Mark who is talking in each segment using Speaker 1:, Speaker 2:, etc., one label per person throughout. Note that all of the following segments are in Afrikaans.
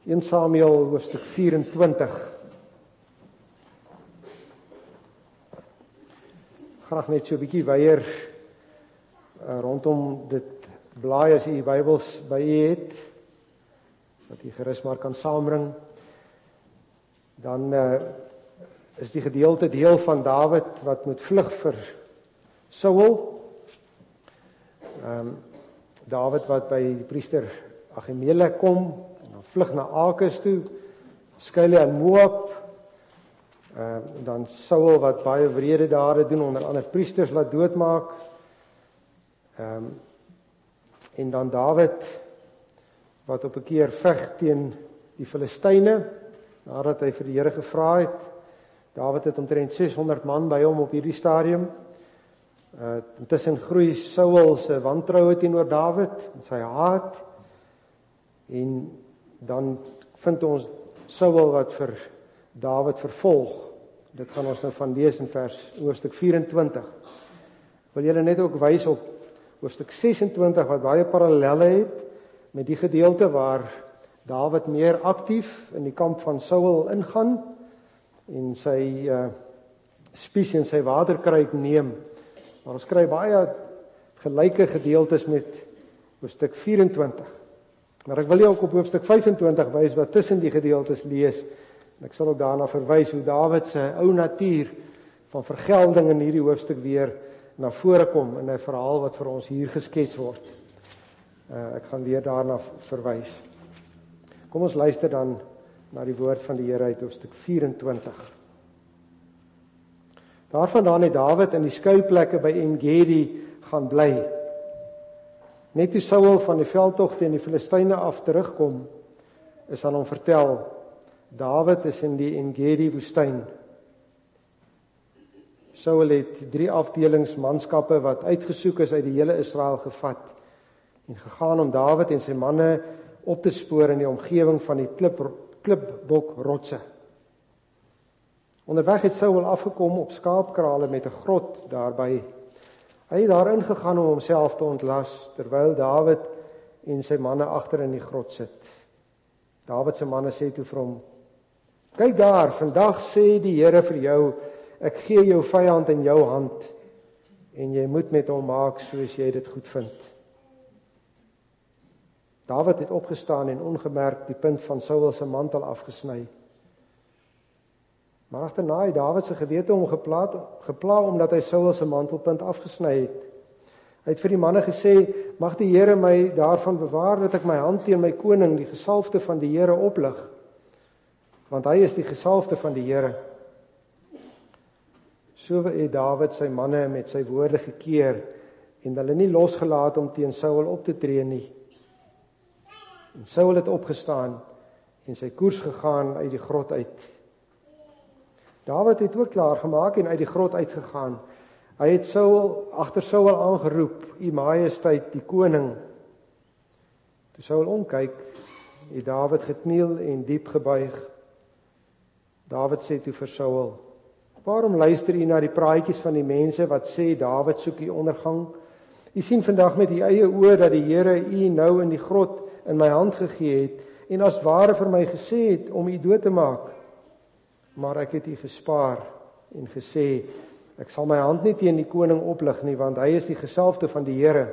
Speaker 1: 1 Samuel hoofstuk 24. Graag net so 'n bietjie weier rondom dit blaai as u Bybels by u het, wat u gerus maar kan saambring. Dan is die gedeelte deel van Dawid wat moet vlug vir Saul. Dawid wat by die priester Ahimelek kom, vlug na Akis toe, skuil aan Moab, dan Saul wat baie wrede dade doen, onder ander priesters laat doodmaak, en dan Dawid wat op 'n keer veg teen die Filistyne, nadat hy vir die Here gevra het. Dawid het omtrent 600 man by hom op hierdie stadium. Intussen groei Saul se wantroue teenoor Dawid, sy haat, en dan vind ons Saul wat vir Dawid vervolg. Dit gaan ons nou van lees in hoofstuk 24. Wil julle net ook wys op hoofstuk 26 wat baie parallelle het met die gedeelte waar Dawid meer aktief in die kamp van Saul ingaan en sy spies en sy waterkruik neem. Maar ons kry baie gelyke gedeeltes met hoofstuk 24. Maar ek wil jou ook op hoofstuk 25 wys wat tussen die gedeeltes lees. En ek sal ook daarna verwys hoe Dawid se ou natuur van vergelding in hierdie hoofstuk weer na vore kom in 'n verhaal wat vir ons hier geskets word. Ek gaan weer daarna verwys. Kom ons luister dan na die woord van die Here uit hoofstuk 24. Daarvandaan het Dawid in die skuilplekke by En-Gedi gaan bly. Net toe Saul van die veldtog teen die Filistyne af terugkom, is aan hom vertel, Dawid is in die En-Gedi woestyn. Saul het 3 afdelings manskappe wat uitgesoek is uit die hele Israel gevat en gegaan om Dawid en sy manne op te spoor in die omgewing van die klipbokrotse. Onderweg het Saul afgekom op skaapkrale met 'n grot daarby. Hy het daarin gegaan om homself te ontlas, terwyl Dawid en sy manne agter in die grot sit. Dawid se manne sê toe vir hom, "Kyk daar, vandag sê die Here vir jou, ek gee jou vyand in jou hand, en jy moet met hom maak soos jy dit goed vind." Dawid het opgestaan en ongemerk die punt van Saul se mantel afgesny. Maar agterna het Dawid se gewete hom gepla omdat hy Saul se mantelpunt afgesny het. Hy het vir die manne gesê, "Mag die Here my daarvan bewaar dat ek my hand teen my koning, die gesalfde van die Here, oplig, want hy is die gesalfde van die Here." So het Dawid sy manne met sy woorde gekeer en hulle nie losgelaat om teen Saul op te tree nie. En Saul het opgestaan en sy koers gegaan uit die grot uit. Dawid het ook klaar gemaak en uit die grot uitgegaan. Hy het agter Saul aangeroep, "U Majesteit, die koning." Toe Saul omkyk, het Dawid gekniel en diep gebuig. Dawid sê toe vir Saul, "Waarom luister u na die praatjies van die mense wat sê Dawid soek u ondergang? U sien vandag met u eie oë dat die Here u nou in die grot in my hand gegee het en as ware vir my gesê het om u dood te maak. Maar ek het u gespaar en gesê, ek sal my hand nie teen die koning oplig nie, want hy is die gesalfde van die Here.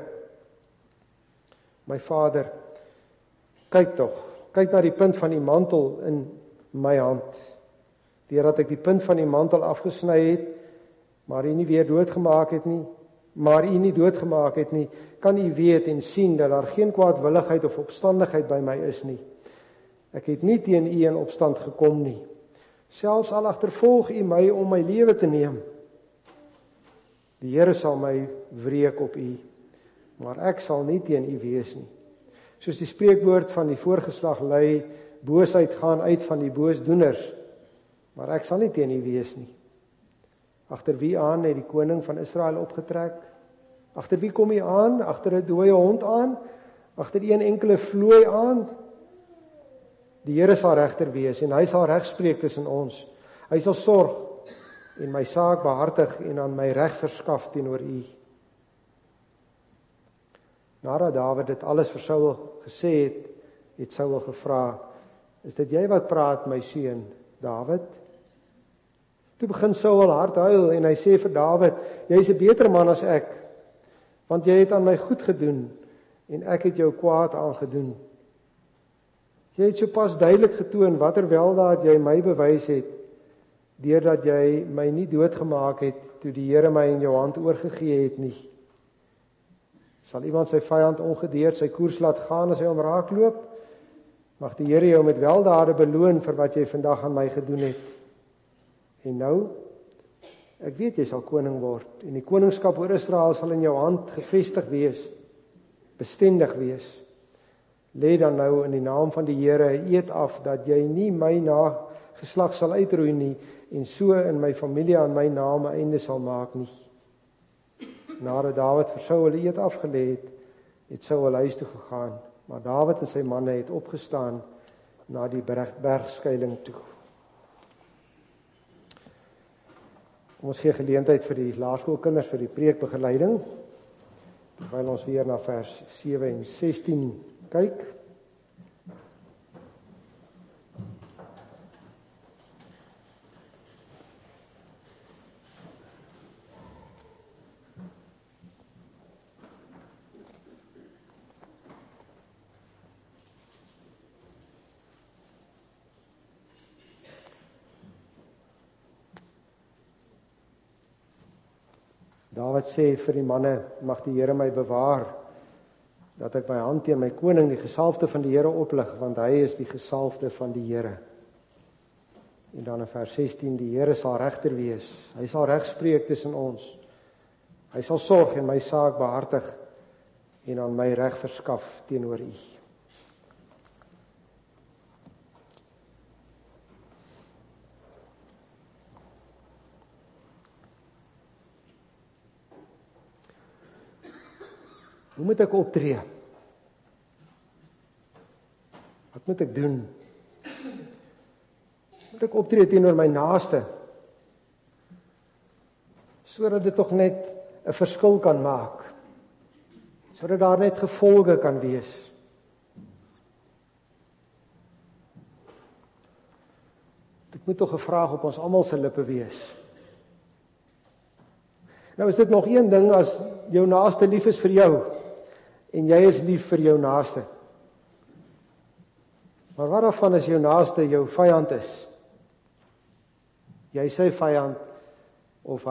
Speaker 1: My vader, kyk tog, kyk na die punt van die mantel in my hand. Deurdat ek die punt van die mantel afgesny het, maar u nie doodgemaak het nie, kan u weet en sien dat daar geen kwaadwilligheid of opstandigheid by my is nie. Ek het nie teen u in opstand gekom nie. Selfs al agtervolg u my om my lewe te neem. Die Here sal my wreek op u, maar ek sal nie teen u wees nie. Soos die spreekwoord van die voorgeslag lui, boosheid gaan uit van die boosdoeners, maar ek sal nie teen u wees nie. Agter wie aan het die koning van Israel opgetrek? Agter wie kom hy aan? Agter 'n dooie hond aan? Agter een enkele vlooi aan? Die Here sal regter wees en hy sal regspreek tussen ons. Hy sal sorg en my saak behartig en aan my reg verskaf teenoor u." Nadat Dawid dit alles vir Saul gesê het, het Saul gevra, Is dit jy wat praat, my seun, Dawid? Toe begin Saul hard huil en hy sê vir Dawid, jy is 'n beter man as ek, want jy het aan my goed gedoen en ek het jou kwaad aangedoen. Jy het sopas duidelik getoon watter weldaad jy my bewys het, deurdat jy my nie doodgemaak het toe die Here my in jou hand oorgegee het nie. Sal iemand sy vyand ongedeerd sy koers laat gaan as hy hom raakloop? Mag die Here jou met weldade beloon vir wat jy vandag aan my gedoen het. En nou, ek weet jy sal koning word, en die koningskap oor Israel sal in jou hand gevestig wees, bestendig wees. Lê dan nou in die naam van die Here 'n eed af, dat jy nie my nageslag sal uitroei nie, en so in my familie aan my naam 'n einde sal maak nie. Nadat Dawid vir Saul 'n eed afgelê het Saul huis toe gegaan, maar Dawid en sy manne het opgestaan na die bergskuiling toe. Ons gee geleentheid vir die laerskoolkinders vir die preekbegeleiding, terwyl ons weer na vers 7 en 16 kyk. Dawid sê vir die manne, mag die Here my bewaar, dat ek my hand teen my koning, die gesalfde van die Here oplig, want hy is die gesalfde van die Here. En dan in vers 16, die Here sal regter wees, hy sal reg spreek tussen ons, hy sal sorg en my saak behartig, en aan my reg verskaf teenoor u. Hoe moet ek optree? Wat moet ek doen? Moet ek optree teenoor my naaste? Sodat dit tog net 'n verskil kan maak. Sodat daar net gevolge kan wees. Dit moet tog 'n vraag op ons almal se lippe wees. Nou is dit nog een ding as jou naaste lief is vir jou, en jy is lief vir jou naaste. Maar wat daarvan as jou naaste jou vyand is? Jy sy vyand, of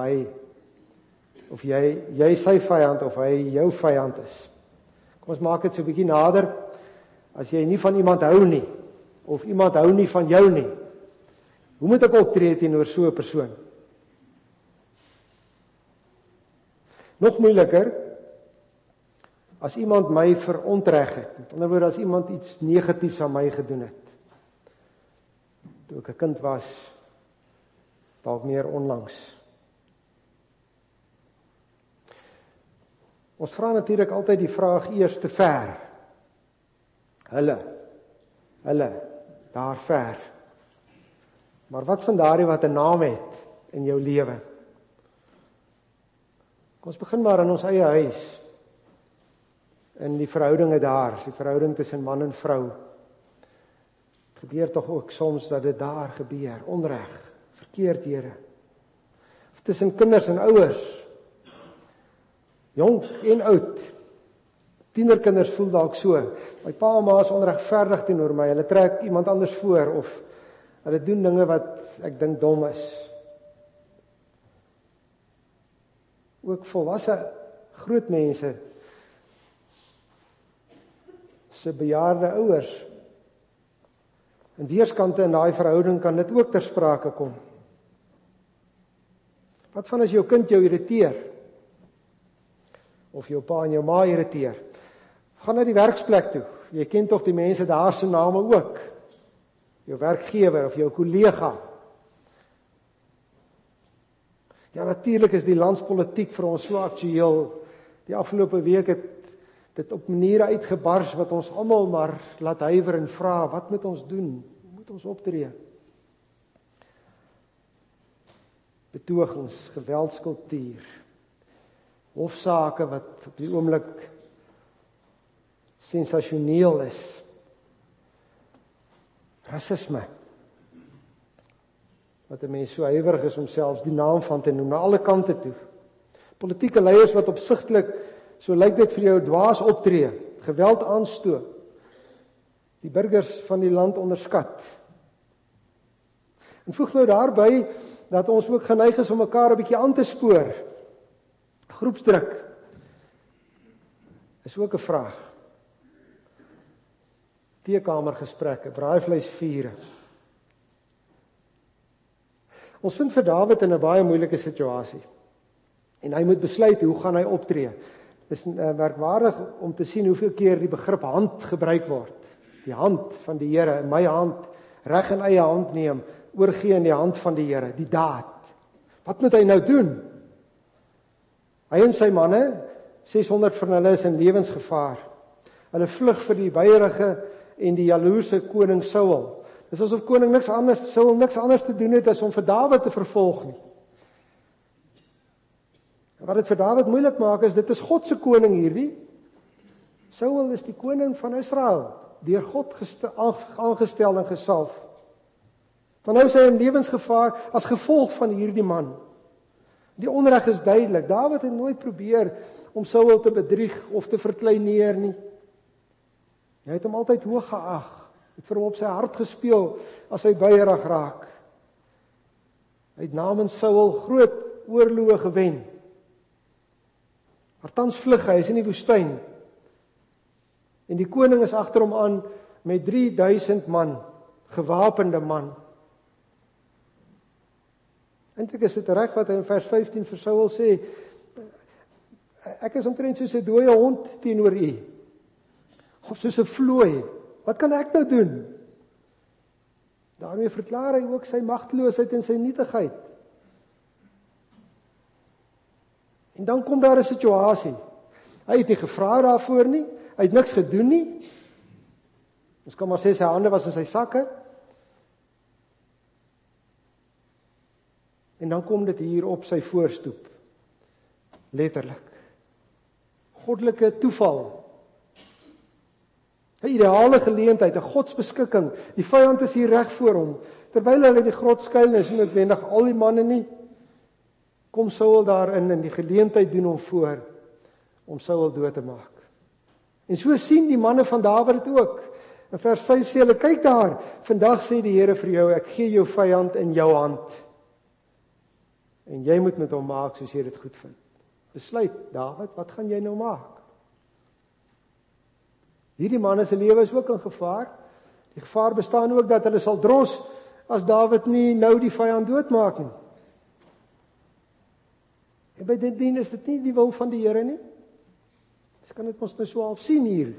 Speaker 1: jy sy vyand, of hy jou vyand is. Kom ons maak dit so 'n bietjie nader. As jy nie van iemand hou nie, of iemand hou nie van jou nie, hoe moet ek optree teenoor so 'n persoon? Nog moeiliker, as iemand my verontreg het. Met ander woorde, as iemand iets negatiefs aan my gedoen het. Toe ek 'n kind was, dalk meer onlangs. Ons vra natuurlik altyd die vraag eers te ver. Hulle, daar ver. Maar wat van daardie wat 'n naam het in jou lewe? Kom ons begin maar in ons eie huis. In die verhoudinge daar, die verhouding tussen man en vrou. Het gebeur tog ook soms dat dit daar gebeur, onreg, verkeerdhede. Of tussen kinders en ouers, jonk en oud. Tienerkinders voel dalk so, my pa en ma is onregverdig teenoor my, hulle trek iemand anders voor, of hulle doen dinge wat ek dink dom is. Ook volwasse groot mense, se bejaarde ouers. En weerskante in daai verhouding kan dit ook ter sprake kom. Wat van as jou kind jou irriteer? Of jou pa en jou ma irriteer? Gaan na die werksplek toe. Jy ken tog die mense daar se name ook. Jou werkgewer of jou kollega. Ja, natuurlik is die landspolitiek vir ons so aktueel. Die afgelope week het dit op maniere uitgebars wat ons almal maar laat huiwer en vra, wat moet ons doen? Hoe moet ons optree? Betogings, geweldskultuur, hofsaake wat op die oomblik sensasioneel is, Rasisme. Wat 'n mens so huiwerig is om selfs die naam van te noem, na alle kante toe. Politieke leiers wat opsigtelik, so lyk dit vir jou, dwaas optree, geweld aanstoot, die burgers van die land onderskat. En voeg nou daarby dat ons ook geneig is om mekaar 'n bietjie aan te spoor. Groepsdruk is ook 'n vraag. Teekamergesprekke, braaivleisvure. Ons vind vir Dawid in 'n baie moeilike situasie. En hy moet besluit hoe gaan hy optree. Dit is merkwaardig om te sien hoeveel keer die begrip hand gebruik word. Die hand van die Here, in my hand, reg in eie hand neem, oorgee in die hand van die Here, die daad. Wat moet hy nou doen? Hy en sy manne, 600 van hulle is in lewensgevaar. Hulle vlug vir die buierige en die jaloerse koning Saul. Dis asof koning Saul niks anders te doen het as om vir Dawid te vervolg nie. Wat dit vir Dawid moeilik maak is, dit is God se koning hierdie. Saul is die koning van Israel, deur God aangestel en gesalf. Van nou is hy in lewensgevaar as gevolg van hierdie man. Die onreg is duidelik. Dawid het nooit probeer om Saul te bedrieg of te verkleineer nie. Hy het hom altyd hoog geag, het vir hom op sy hart gespeel as hy buierig raak. Hy het namens Saul groot oorloë gewen. Maar tans vlug hy is in die woestyn. En die koning is agter hom aan met 3000 man, gewapende man. Eintlik is dit reg wat hy in vers 15 vir Saul sê, ek is omtrent soos 'n dooie hond teenoor u, of soos 'n vlooi. Wat kan ek nou doen? Daarmee verklaar hy ook sy magteloosheid en sy nietigheid. En dan kom daar 'n situasie. Hy het nie gevra daarvoor nie, hy het niks gedoen nie. Ons kan maar sê sy hande was in sy sakke. En dan kom dit hier op sy voorstoep. Letterlik. Goddelike toeval. 'n Ideale geleentheid, 'n godsbeskikking. Die vyand is hier reg voor hom. Terwyl hulle in die grot skuil, is nie noodwendig al die manne nie. Kom Saul daarin en die geleentheid doen hom voor om Saul dood te maak. En so sien die manne van Dawid dit ook. In vers 5 sê hulle, kyk daar, vandag sê die Here vir jou, ek gee jou vyand in jou hand. En jy moet met hom maak soos jy dit goed vind. Besluit, Dawid, wat gaan jy nou maak? Hierdie manne se lewe is ook in gevaar. Die gevaar bestaan ook dat hulle sal dros as Dawid nie nou die vyand doodmaak nie. En by dit dien is dit nie die wil van die Here nie. Ons kan dit ons nou so half sien hier.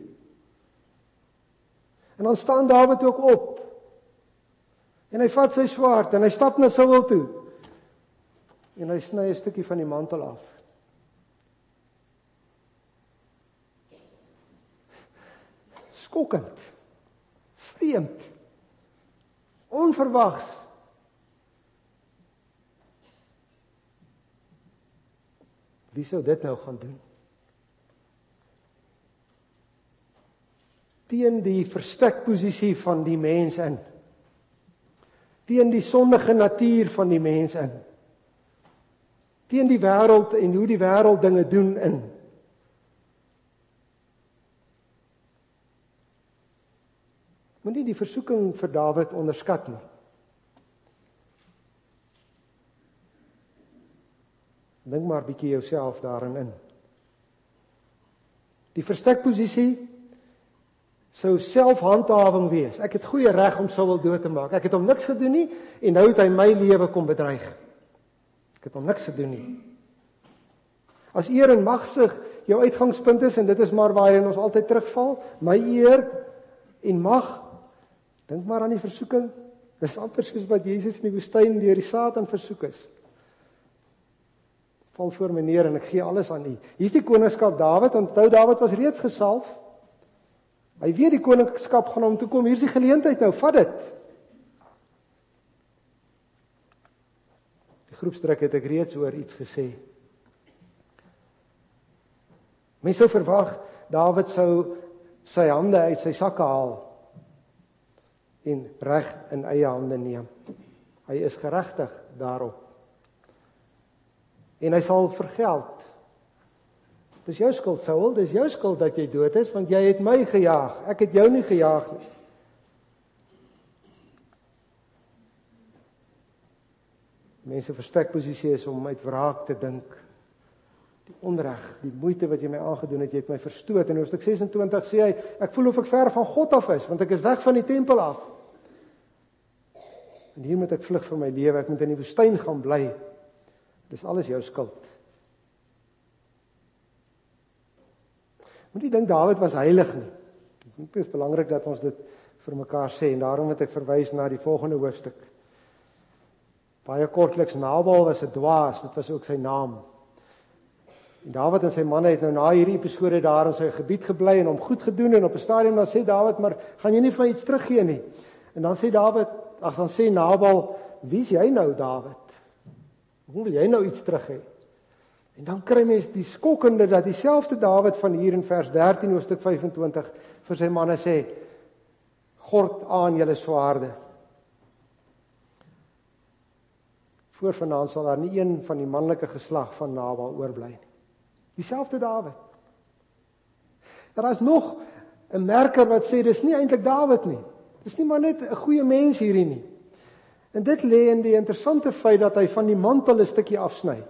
Speaker 1: En dan staan Dawid ook op. En hy vat sy swaard en hy stap na Saul toe. En hy sny 'n stukkie van die mantel af. Skokkend. Vreemd. Onverwags. Wie sou dit nou gaan doen? Teen die verstekposisie van die mens in. Teen die sondige natuur van die mens in. Teen die wêreld en hoe die wêreld dinge doen in. Moenie die versoeking vir Dawid onderskat nie. Dink maar bietjie jouself daarin in. Die verstekposisie sou selfhandhawing wees. Ek het goeie reg om Saul dood te maak. Ek het hom niks gedoen nie en nou het hy my lewe kom bedreig. Ek het hom niks gedoen nie. As eer en magsig jou uitgangspunt is en dit is maar waarin ons altyd terugval, my eer en mag, dink maar aan die versoeking. Dis amper soos wat Jesus in die woestyn deur die Satan versoek is. Val voor my neer en ek gee alles aan U. Hier's die koningskap Dawid, onthou Dawid was reeds gesalf. Hy weet die koningskap gaan hom toe kom. Hier's die geleentheid nou, vat dit. Die groepsdruk het ek reeds oor iets gesê. Mense sou verwag Dawid sou sy hande uit sy sakke haal. en reg in eie hande neem. Hy is geregtig daarop. En hy sal vergeld. Dis jou skuld, Saul, dis jou skuld dat jy dood is, want jy het my gejaag, ek het jou nie gejaag nie. Mense verstrekposisie is om uit wraak te dink. Die onreg, die moeite wat jy my aangedoen het, jy het my verstoot. In hoofstuk 26 sê hy, ek voel of ek ver van God af is, want ek is weg van die tempel af. En hier moet ek vlug vir my lewe, ek moet in die woestyn gaan bly. Dis alles jou skuld. Moet nie dink Dawid was heilig nie. Dit is belangrik dat ons dit vir mekaar sê, en daarom moet ek verwys na die volgende hoofstuk. Baie kortliks, Nabal was 'n dwaas, dit was ook sy naam. En Dawid en sy manne het nou na hierdie episode daar in sy gebied gebly en hom goed gedoen, en op 'n stadium dan sê Dawid, maar gaan jy nie vir my iets teruggee nie? En dan sê dan sê Nabal, wie is jy nou, Dawid? Hoe wil jy nou iets terug hê? En dan kry mens die skokkende dat dieselfde Dawid van hier in vers 13 hoofstuk 25 vir sy manne sê, gord aan julle swaarde. Voor vanaand sal daar nie een van die manlike geslag van Nabal oorbly nie. Dieselfde Dawid. Daar is nog 'n merker wat sê, dis nie eintlik Dawid nie. Dis nie maar net 'n goeie mens hierdie nie. En dit lê in die interessante feit dat hy van die mantel 'n stukkie afsny.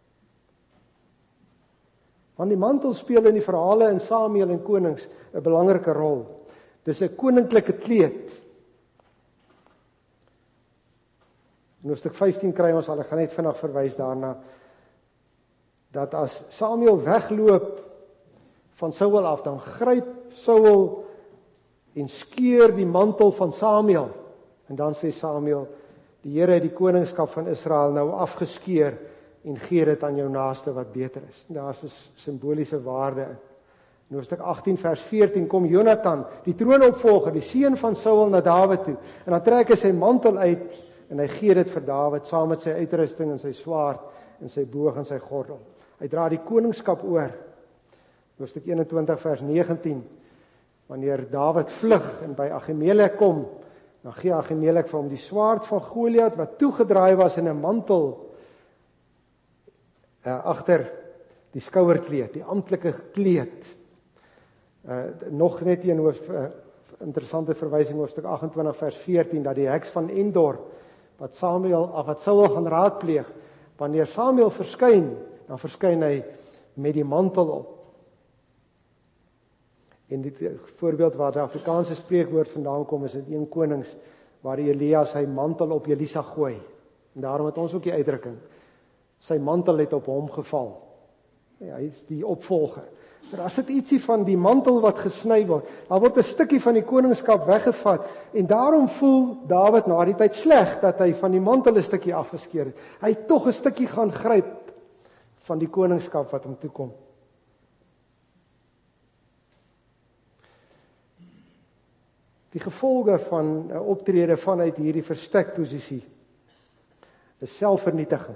Speaker 1: Want die mantel speel in die verhale in Samuel en Konings 'n belangrike rol. Dis 'n koninklike kleed. In hoofstuk 15 kry ons al, ek gaan net vinnig verwys daarna, dat as Samuel wegloop van Saul af, dan gryp Saul en skeur die mantel van Samuel. En dan sê Samuel, die Here het die koningskap van Israel nou afgeskeur en gee dit aan jou naaste wat beter is. Daar's 'n simboliese waarde in. In hoofstuk 18 vers 14 kom Jonathan, die troonopvolger, die seun van Saul, na Dawid toe. En dan trek hy sy mantel uit en hy gee dit vir Dawid saam met sy uitrusting en sy swaard en sy boog en sy gordel. Hy dra die koningskap oor. Hoofstuk 21 vers 19. Wanneer Dawid vlug en by Ahimelek kom, dan gee Ahimelek vir hom die swaard van Goliat wat toegedraai was in 'n mantel agter die skouerkleed, die amptelike kleed. Nog net een interessante verwysing hoofstuk 28 vers 14 dat die heks van Endor wat Saul gaan raadpleeg, wanneer Samuel verskyn, dan verskyn hy met die mantel op. En die voorbeeld waar die Afrikaanse spreekwoord vandaan kom is in 1 Konings, waar Elia sy mantel op Elisa gooi. En daarom het ons ook die uitdrukking, sy mantel het op hom geval. Ja, hy is die opvolger. Maar as dit ietsie van die mantel wat gesny word, daar word 'n stukkie van die koningskap weggevat, en daarom voel Dawid na die tyd sleg, dat hy van die mantel 'n stukkie afgeskeur het. Hy het tog 'n stukkie gaan gryp van die koningskap wat hom toekom. Die gevolge van 'n optrede vanuit hierdie verstekposisie is selfvernietiging.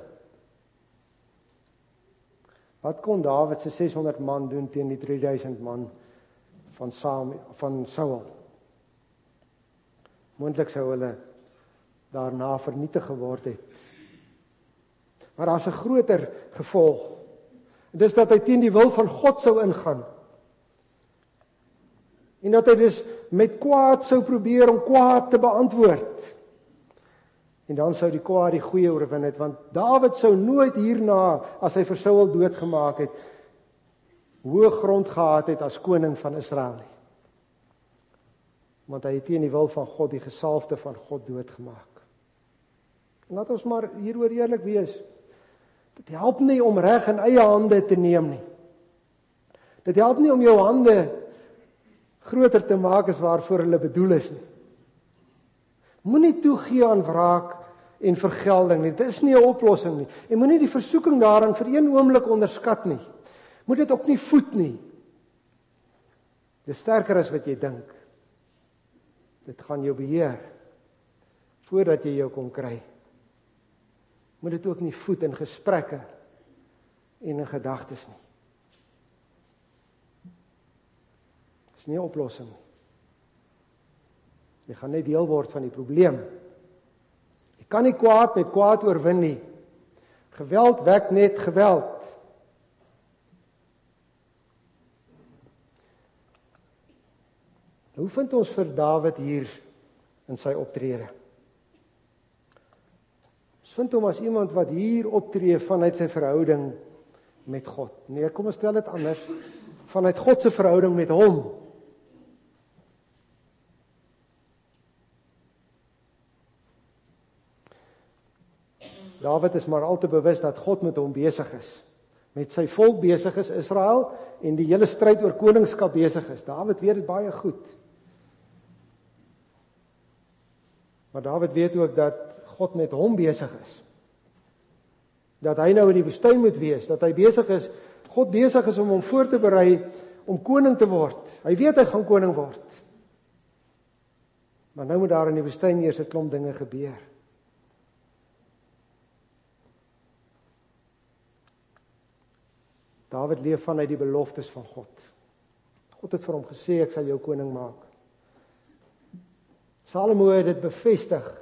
Speaker 1: Wat kon Dawid se 600 man doen teen die 3000 man van Saul? Moontlik sou hulle daarna vernietig geword het. Maar daar's 'n groter gevolg. Dis dat hy teen die wil van God sou ingaan. En dat hy dus met kwaad sou probeer om kwaad te beantwoord. En dan sou die kwaad die goeie oorwin het, want Dawid sou nooit hierna, as hy vir Saul doodgemaak het, hoë grond gehad het as koning van Israel nie. Want hy het teen die wil van God, die gesalfde van God, doodgemaak. En laat ons maar hieroor eerlik wees. Dit help nie om reg in eie hande te neem nie. Dit help nie om jou hande groter te maak as waarvoor hulle bedoel is nie. Moenie toegee aan wraak en vergelding nie. Dit is nie 'n oplossing nie. En moenie die versoeking daarin vir een oomblik onderskat nie. Moet dit ook nie voed nie. Dit is sterker as wat jy dink. Dit gaan jou beheer voordat jy jou kom kry. Moet dit ook nie voed in gesprekke en in gedagtes nie. Dit is nie 'n oplossing nie. Jy gaan net deel word van die probleem. Jy kan nie kwaad met kwaad oorwin nie. Geweld wek net geweld. Hoe vind ons vir Dawid hier in sy optrede? Ons vind hom as iemand wat hier optree vanuit sy verhouding met God. Nee, kom ons stel dit anders. Vanuit God se verhouding met hom. Dawid is maar al te bewus dat God met hom besig is. Met sy volk besig is Israel en die hele stryd oor koningskap besig is. Dawid weet dit baie goed. Maar Dawid weet ook dat God met hom besig is. Dat hy nou in die woestyn moet wees, dat hy besig is, God besig is om hom voor te berei om koning te word. Hy weet hy gaan koning word. Maar nou moet daar in die woestyn eers 'n klomp dinge gebeur. Dawid leef vanuit die beloftes van God. God het vir hom gesê, ek sal jou koning maak. Salomo het dit bevestig.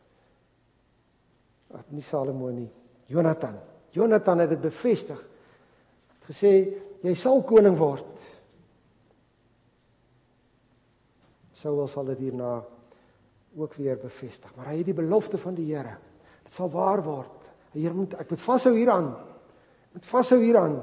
Speaker 1: Nie Salomo nie, Jonathan. Jonathan het dit bevestig. Het gesê, jy sal koning word. Saul sal dit hierna ook weer bevestig. Maar hy het die belofte van die Here. Dit sal waar word. Ek moet vashou hieraan. Ek moet vashou hieraan.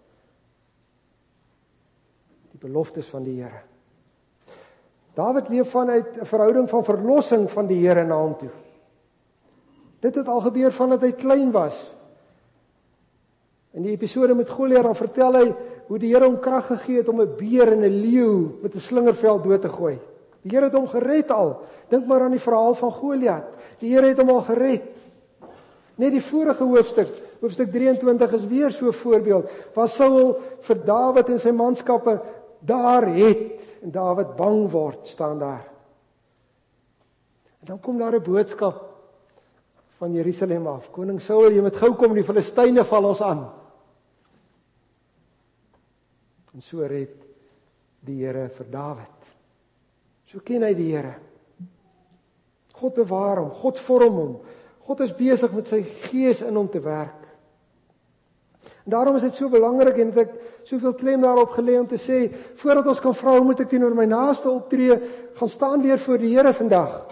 Speaker 1: Die beloftes van die Here. Dawid leef vanuit 'n verhouding van verlossing van die Here na hom toe. Dit het al gebeur vandat hy klein was. In die episode met Goliat dan vertel hy hoe die Here hom krag gegee het om 'n beer en 'n leeu met 'n slingervel dood te gooi. Die Here het hom gered al. Dink maar aan die verhaal van Goliat. Die Here het hom al gered. Net die vorige hoofstuk 23 is weer so 'n voorbeeld, waar Saul vir Dawid en sy manskappe daar het, en Dawid bang word, staan daar. En dan kom daar 'n boodskap van Jerusalem af. Koning Saul, jy moet gou kom, die Filistyne val ons aan. En so red die Here vir Dawid. So ken hy die Here. God bewaar hom, God vorm hom. God is besig met sy gees in hom te werk. En daarom is dit so belangrik en het ek soveel klem daarop gelê om te sê, voordat ons kan vra hoe moet ek teenoor my naaste optree, gaan staan weer voor die Here vandag.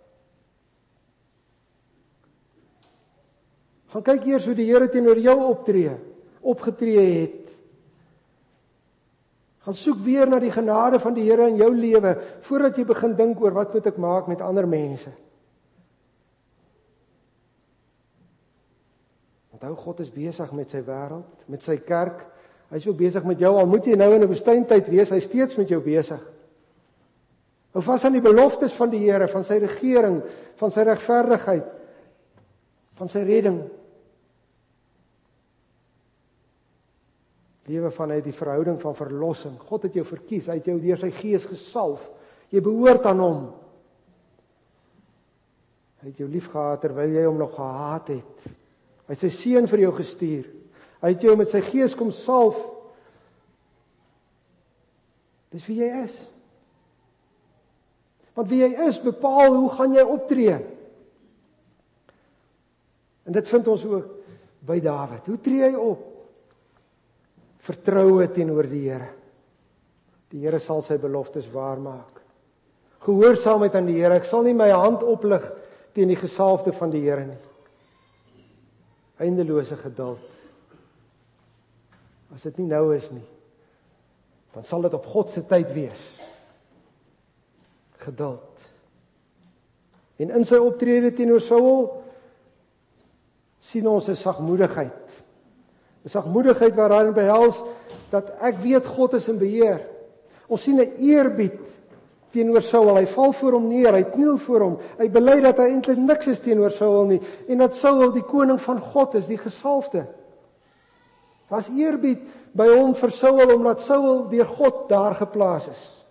Speaker 1: Gaan kyk eers hoe die Here teenoor jou opgetree het. Gaan soek weer na die genade van die Here in jou lewe, voordat jy begin dink oor wat moet ek maak met ander mense. Onthou, God is besig met sy wêreld, met sy kerk. Hy is ook besig met jou, al moet jy nou in 'n woestyntyd wees, hy is steeds met jou besig. Hou vas aan die beloftes van die Here, van sy regering, van sy regverdigheid, van sy redding. Lewe vanuit die verhouding van verlossing. God het jou verkies, hy het jou deur sy gees gesalf. Jy behoort aan hom. Hy het jou lief gehad terwyl jy hom nog gehaat het. Hy het sy seun vir jou gestuur. Hy het jou met sy gees kom salf. Dis wie jy is. Want wie jy is, bepaal hoe gaan jy optree. En dit vind ons ook by Dawid. Hoe tree hy op? Vertroue teenoor die Here. Die Here sal sy beloftes waarmaak. Gehoorsaamheid aan die Here. Ek sal nie my hand oplig teen die gesalfde van die Here nie. Eindelose geduld. As dit nie nou is nie, dan sal dit op God se tyd wees. Geduld. En in sy optrede teenoor Saul sien ons 'n sagmoedigheid. 'n Sagmoedigheid waarin behels dat ek weet God is in beheer. Ons sien 'n eerbied teenoor Saul. Hy val voor hom neer, hy kniel voor hom. Hy bely dat hy eintlik niks is teenoor Saul nie en dat Saul die koning van God is, die gesalfde. Daar's eerbied by hom vir Saul omdat Saul deur God daar geplaas is.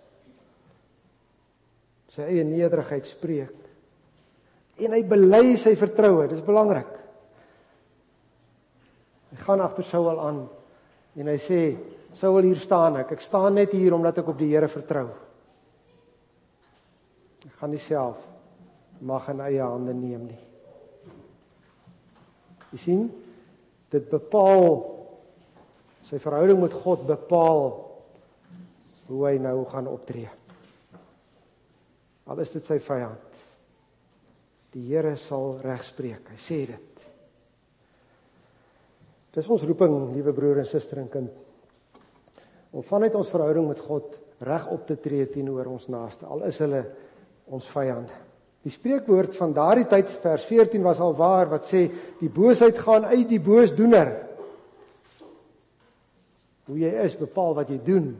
Speaker 1: Sy eie nederigheid spreek. En hy bely sy vertroue, dis belangrik. Hy gaan agter Saul aan en hy sê, Saul, hier staan ek staan net hier omdat ek op die Here vertrou. Ek gaan nie self mag in eie hande neem nie. Jy sien, dit bepaal, sy verhouding met God bepaal hoe hy nou gaan optree. Al is dit sy vyand. Die Here sal regspreek, hy sê dit. Dis ons roeping, liewe broer en suster en kind, om vanuit ons verhouding met God reg op te tree teenoor ons naaste, al is hulle ons vyande. Die spreekwoord van daardie tyd, vers 14, was al waar, wat sê, die boosheid gaan uit die boosdoener. Hoe jy is, bepaal wat jy doen.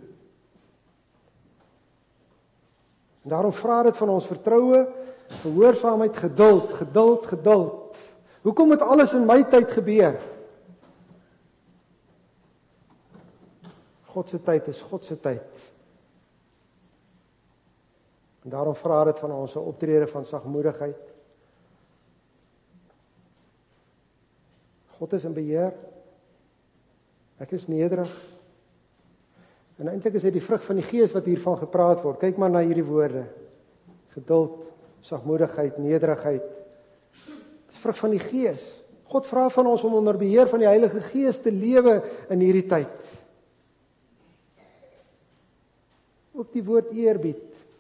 Speaker 1: En daarom vra dit van ons vertroue, gehoorsaamheid, geduld. Hoekom het alles in my tyd gebeur? God se tyd is God se tyd. En daarom vra dit van ons 'n optrede van sagmoedigheid. God is in beheer. Ek is nederig. En eintlik is dit die vrug van die Gees wat hiervan gepraat word. Kyk maar na hierdie woorde. Geduld, sagmoedigheid, nederigheid. Dit is vrug van die Gees. God vra van ons om onder beheer van die Heilige Gees te lewe in hierdie tyd. Ook die woord eerbied.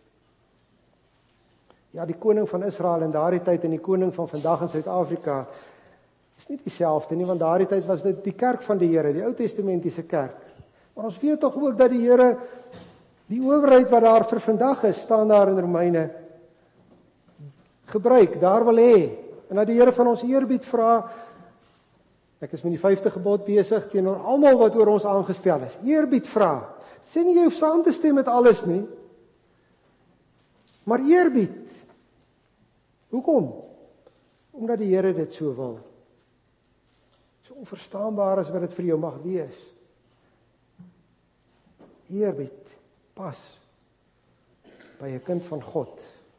Speaker 1: Ja, die koning van Israel in daardie tyd en die koning van vandag in Suid-Afrika is nie dieselfde nie, want daardie tyd was dit die kerk van die Here, die Ou Testamentiese kerk. Maar ons weet tog ook dat die Here, die owerheid wat daar vir vandag is, staan daar in Romeine, gebruik, daar wil hê, en dat die Here van ons eerbied vra. Ek is met die 5de gebod besig teenoor almal wat oor ons aangestel is. Eerbied vra. Sê nie jy hoef saam te stem met alles nie, maar eerbied. Hoekom? Omdat die Here dit so wil. So onverstaanbaar as wat dit vir jou mag wees. Eerbied pas by 'n kind van God.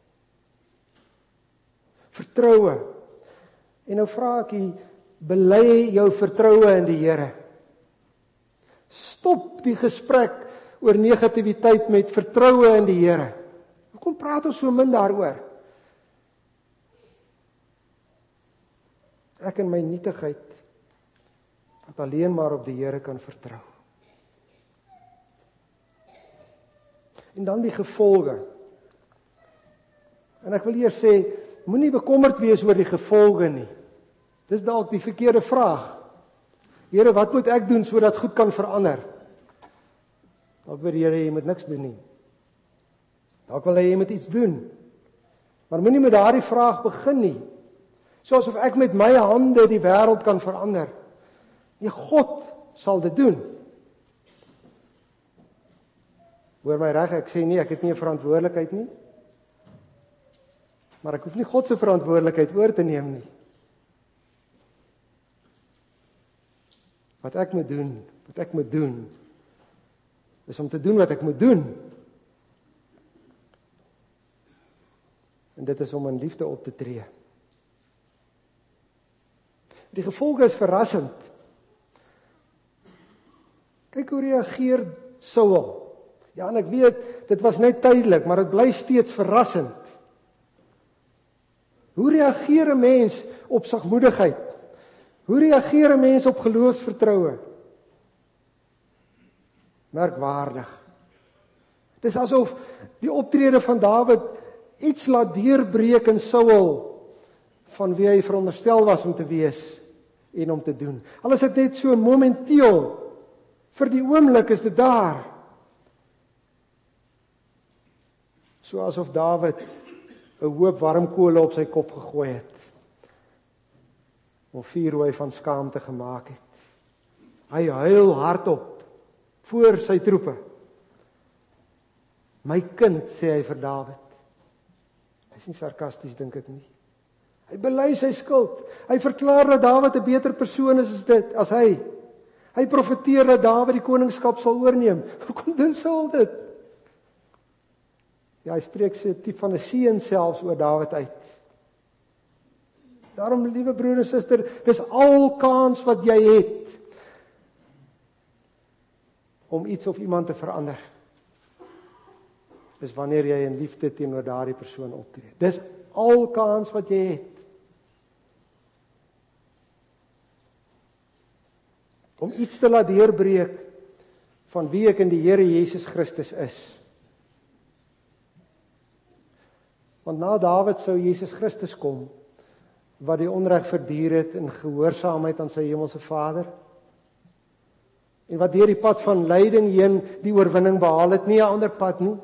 Speaker 1: Vertroue. En nou vra ek jy, bely jou vertroue in die Here. Stop die gesprek oor negativiteit met vertroue in die Here. Hoekom praat ons so min daaroor? Ek in my nietigheid, wat alleen maar op die Here kan vertrou. En dan die gevolge. En ek wil eers sê, moenie bekommerd wees oor die gevolge nie. Dis dalk die verkeerde vraag. Here, wat moet ek doen sodat goed kan verander? Dalk wil die Here jy moet niks doen nie. Dalk wil hy jy moet iets doen. Maar moenie met daardie vraag begin nie. Soos of ek met my hande die wêreld kan verander. Nee, God sal dit doen. Hoor my reg, ek sê nie, ek het nie 'n verantwoordelikheid nie. Maar ek hoef nie God se verantwoordelikheid oor te neem nie. Wat ek moet doen, is om te doen wat ek moet doen. En dit is om in liefde op te tree. Die gevolge is verrassend. Kyk hoe reageer Saul. Ja, en ek weet, dit was net tydelik, maar dit bly steeds verrassend. Hoe reageer 'n mens op sagmoedigheid? Hoe reageer 'n mens op geloofsvertroue? Merkwaardig. Dis asof die optrede van Dawid iets laat deurbreek in Saul, van wie hy veronderstel was om te wees en om te doen. Al is dit net so momenteel, vir die oomblik is dit daar. So asof Dawid 'n hoop warm kole op sy kop gegooi het, om vuur hoe hy van skaamte gemaak het. Hy huil hardop voor sy troepe. My kind, sê hy vir Dawid. Hy is nie sarkasties, dink ek nie. Hy bely sy skuld. Hy verklaar dat Dawid 'n beter persoon is as hy. Hy profeteer dat Dawid die koningskap sal oorneem. Hoekom doen Saul dit? Ja, hy spreek so 'n tipe van 'n seën selfs oor Dawid uit. Daarom, liewe broer en suster, dis al kans wat jy het om iets of iemand te verander. is wanneer jy in liefde teenoor daardie persoon optree. Dis al kans wat jy het. Om iets te laat deurbreek van wie ek in die Here Jesus Christus is. Want na Dawid sou Jesus Christus kom, wat die onreg verduur het in gehoorsaamheid aan sy hemelse Vader, en wat deur die pad van lyding heen die oorwinning behaal het, nie 'n ander pad nie.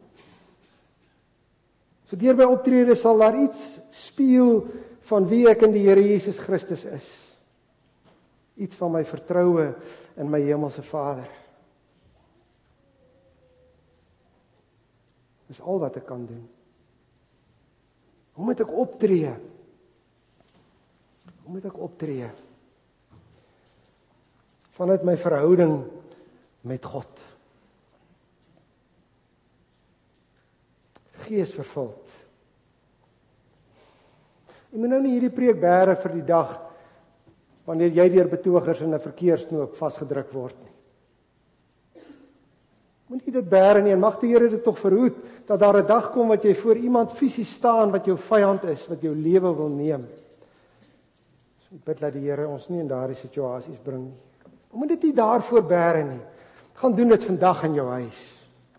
Speaker 1: So deur my optrede sal daar iets speel van wie ek in die Here Jesus Christus is. Iets van my vertroue in my hemelse Vader. Dis al wat ek kan doen. Hoe moet ek optree? Hoe moet ek optree? Vanuit my verhouding met God. Geesvervuld. Jy moet nou nie hierdie preek bære vir die dag wanneer jy deur betogers in 'n verkeersknoop vasgedruk word nie. Moet jy dit bære nie, en mag die Here dit tog verhoed, dat daar 'n dag kom wat jy voor iemand fisies staan wat jou vyand is, wat jou lewe wil neem. So ek bid dat die Here ons nie in daardie situasies bring nie. Moet dit nie daarvoor bære nie. Gaan doen dit vandag in jou huis.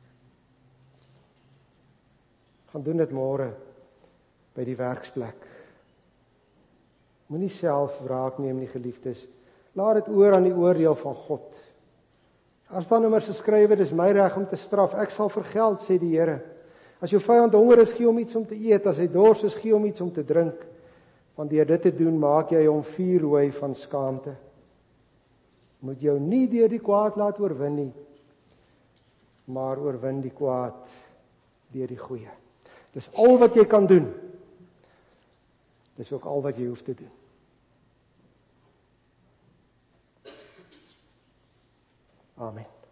Speaker 1: Gaan doen dit môre by die werksplek. Moenie self wraak neem nie, geliefdes. Laat dit oor aan die oordeel van God. Daar staan immers geskrywe, dis my reg om te straf, ek sal vergeld, sê die Here. As jou vyand honger is, gee hom iets om te eet, as hy dors is, gee hom iets om te drink. Want deur dit te doen, maak jy hom vuurrooi van skaamte. Moet jou nie deur die kwaad laat oorwin nie, maar oorwin die kwaad deur die goeie. Dis al wat jy kan doen. Dis ook al wat jy hoef te doen. Amen.